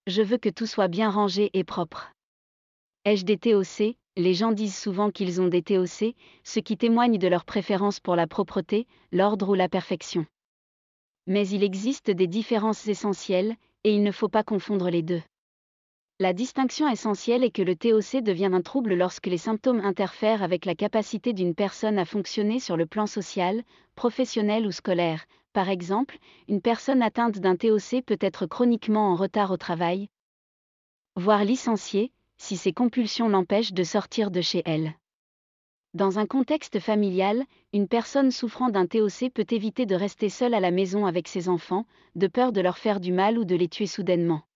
Je veux que tout soit bien rangé et propre. Ai-je des TOC? Les gens disent souvent qu'ils ont des TOC, ce qui témoigne de leur préférence pour la propreté, l'ordre ou la perfection. Mais il existe des différences essentielles, et il ne faut pas confondre les deux. La distinction essentielle est que le TOC devient un trouble lorsque les symptômes interfèrent avec la capacité d'une personne à fonctionner sur le plan social, professionnel ou scolaire. Par exemple, une personne atteinte d'un TOC peut être chroniquement en retard au travail, voire licenciée, si ses compulsions l'empêchent de sortir de chez elle. Dans un contexte familial, une personne souffrant d'un TOC peut éviter de rester seule à la maison avec ses enfants, de peur de leur faire du mal ou de les tuer soudainement.